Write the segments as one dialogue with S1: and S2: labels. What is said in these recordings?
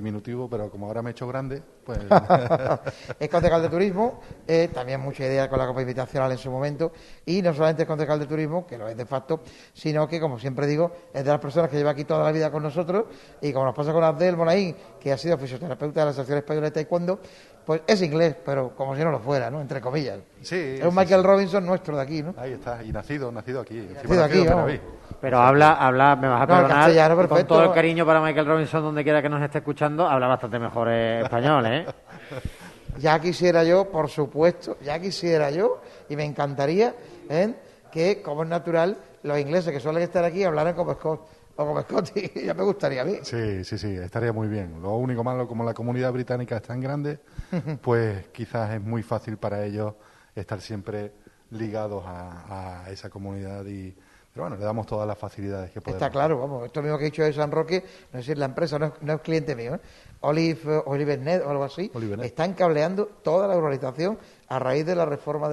S1: diminutivo, pero como ahora me he hecho grande, pues...
S2: Es concejal de turismo, también mucha idea con la Copa Invitacional en su momento, y no solamente es concejal de turismo, que lo es de facto, sino que, como siempre digo, es de las personas que lleva aquí toda la vida con nosotros, y como nos pasa con Abdel Monaín, que ha sido fisioterapeuta de la Asociación Española de Taekwondo, pues es inglés, pero como si no lo fuera, ¿no? Entre comillas.
S1: Sí,
S2: es un Michael Robinson nuestro de aquí, ¿no?
S1: Ahí está, y nacido aquí.
S2: Nacido aquí,
S1: en
S2: vamos.
S1: Benaví.
S3: Pero habla, me vas a perdonar,
S2: castellano,
S3: y con
S2: perfecto.
S3: todo el cariño para Michael Robinson, donde quiera que nos esté escuchando, habla bastante mejor español, ¿eh?
S2: Ya quisiera yo, por supuesto, y me encantaría que, como es natural, los ingleses que suelen estar aquí hablaran como Scott o como Scotty, ya me gustaría a mí.
S1: Sí, estaría muy bien. Lo único malo, como la comunidad británica es tan grande, pues quizás es muy fácil para ellos estar siempre ligados a esa comunidad pero bueno, le damos todas las facilidades que podemos.
S2: Está claro, vamos, esto mismo que he dicho de San Roque, no sé si es la empresa, no es cliente mío, Oliver Net o algo así, están cableando toda la urbanización a raíz de la reforma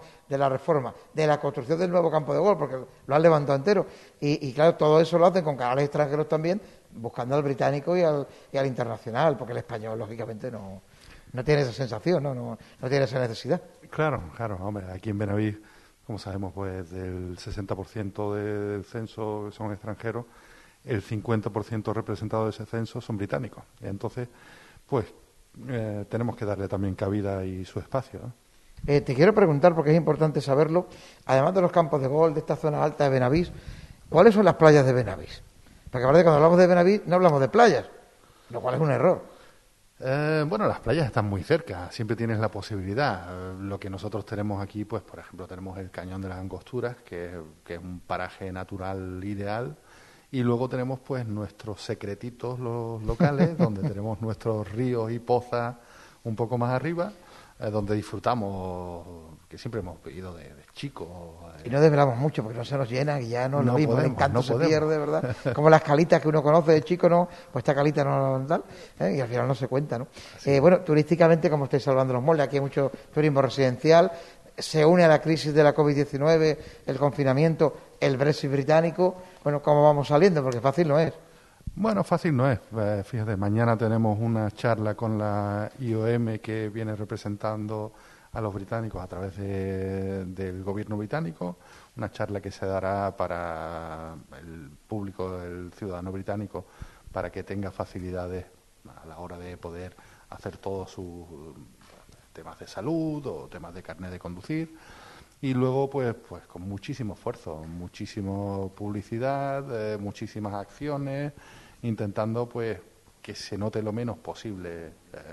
S2: de la construcción del nuevo campo de golf, porque lo han levantado entero. Y claro, todo eso lo hacen con canales extranjeros también, buscando al británico y al internacional, porque el español, lógicamente, no tiene esa sensación, no tiene esa necesidad.
S1: Claro, hombre, aquí en Benaví, como sabemos, pues del 60% del censo son extranjeros, el 50% representado de ese censo son británicos. Entonces, pues tenemos que darle también cabida y su espacio, ¿no?
S2: Te quiero preguntar, porque es importante saberlo, además de los campos de golf, de esta zona alta de Benavís, ¿cuáles son las playas de Benavís? Porque cuando hablamos de Benavís no hablamos de playas, lo cual es un error.
S1: Bueno, las playas están muy cerca, siempre tienes la posibilidad. Lo que nosotros tenemos aquí, pues por ejemplo, tenemos el Cañón de las Angosturas, que es un paraje natural ideal, y luego tenemos pues nuestros secretitos los locales, donde tenemos nuestros ríos y pozas un poco más arriba, donde disfrutamos, que siempre hemos ido de chicos.
S2: Y no desvelamos mucho, porque no se nos llena y ya no es lo mismo, el encanto se
S1: podemos.
S2: pierde, ¿verdad? Como las calitas que uno conoce de chico, ¿no? Pues esta calita no tal, y al final no se cuenta, ¿no? Bueno, turísticamente, como estáis salvando los moldes, aquí hay mucho turismo residencial, se une a la crisis de la COVID-19, el confinamiento, el Brexit británico. Bueno, ¿cómo vamos saliendo? Porque fácil no es.
S1: Bueno, fácil no es. Fíjate, mañana tenemos una charla con la IOM que viene representando a los británicos a través del gobierno británico, una charla que se dará para el público, el ciudadano británico, para que tenga facilidades a la hora de poder hacer todos sus temas de salud o temas de carnet de conducir. Y luego, pues con muchísimo esfuerzo, muchísima publicidad, muchísimas acciones, intentando pues que se note lo menos posible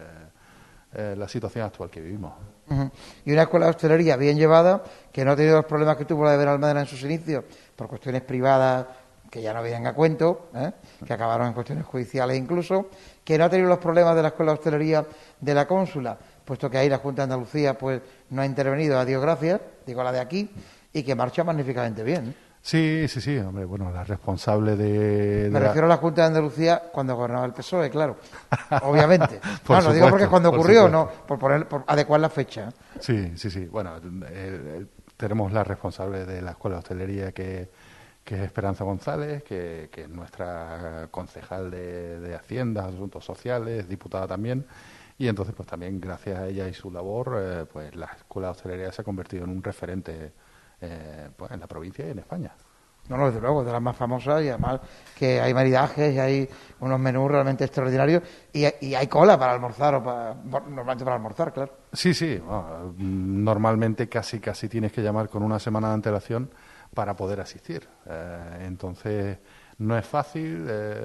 S1: la situación actual que vivimos.
S2: Uh-huh. Y una escuela de hostelería bien llevada, que no ha tenido los problemas que tuvo la de Benalmádena en sus inicios, por cuestiones privadas que ya no vienen a cuento, que acabaron en cuestiones judiciales incluso, que no ha tenido los problemas de la escuela de hostelería de la cónsula, puesto que ahí la Junta de Andalucía pues no ha intervenido, a Dios gracias, digo la de aquí, y que marcha magníficamente bien.
S1: Sí, hombre, bueno, la responsable
S2: Me refiero a la Junta de Andalucía cuando gobernaba el PSOE, claro, obviamente.
S1: Lo
S2: digo porque cuando ocurrió, no, por adecuar la fecha.
S1: Sí, bueno, tenemos la responsable de la Escuela de Hostelería que es Esperanza González, que es nuestra concejal de Hacienda, Asuntos Sociales, diputada también, y entonces pues también gracias a ella y su labor, pues la Escuela de Hostelería se ha convertido en un referente pues en la provincia y en España.
S2: No, desde luego, de las más famosas, y además que hay maridajes y hay unos menús realmente extraordinarios y hay cola para almorzar normalmente para almorzar, claro.
S1: Sí, bueno, normalmente casi tienes que llamar con una semana de antelación para poder asistir. Entonces no es fácil,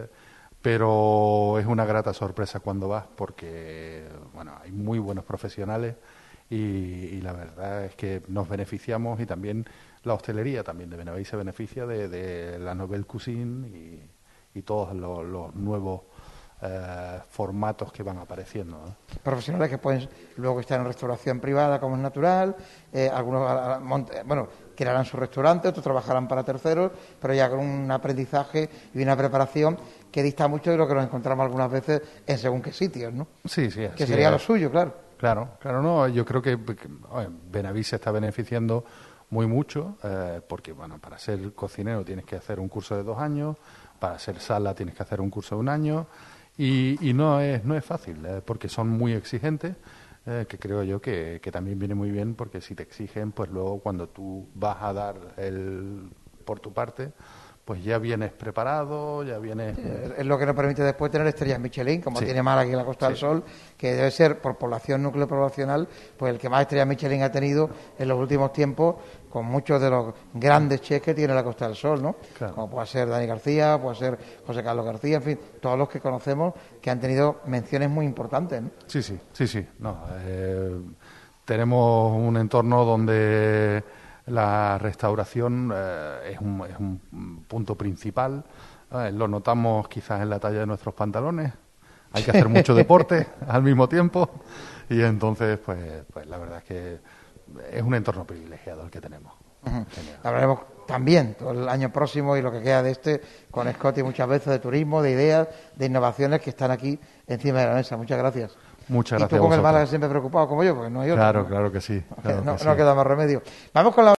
S1: pero es una grata sorpresa cuando vas porque bueno, hay muy buenos profesionales. Y la verdad es que nos beneficiamos y también la hostelería también de Benaví se beneficia de la Nouvelle Cuisine y todos los nuevos formatos que van apareciendo, ¿no?
S2: Profesionales que pueden luego estar en restauración privada como es natural, algunos crearán su restaurante, otros trabajarán para terceros, pero ya con un aprendizaje y una preparación que dista mucho de lo que nos encontramos algunas veces en según qué sitios, ¿no?
S1: Sí,
S2: que sería lo suyo, claro.
S1: Claro, no, yo creo que Benaví se está beneficiando muy mucho, porque bueno, para ser cocinero tienes que hacer un curso de 2 años, para ser sala tienes que hacer un curso de 1 año, Y no es fácil, porque son muy exigentes, que creo yo que también viene muy bien, porque si te exigen, pues luego cuando tú vas a dar por tu parte, pues ya vienes preparado, ya vienes...
S2: Es lo que nos permite después tener estrellas Michelin, como tiene Málaga aquí en la Costa del Sol, que debe ser, por población, núcleo poblacional, pues el que más estrellas Michelin ha tenido en los últimos tiempos, con muchos de los grandes chefs que tiene la Costa del Sol, ¿no?
S1: Claro.
S2: Como puede ser Dani García, puede ser José Carlos García, en fin, todos los que conocemos que han tenido menciones muy importantes, ¿no?
S1: Sí. No, tenemos un entorno donde la restauración es un punto principal. Lo notamos quizás en la talla de nuestros pantalones. Hay que hacer mucho deporte al mismo tiempo y entonces, pues la verdad es que es un entorno privilegiado el que tenemos.
S2: Hablaremos también todo el año próximo y lo que queda de con Scotty muchas veces de turismo, de ideas, de innovaciones que están aquí encima de la mesa. Muchas gracias.
S1: Muchas gracias.
S2: Y tú con el Málaga siempre preocupado como yo, porque no hay otro.
S1: Claro que sí.
S2: No queda más remedio. Vamos con la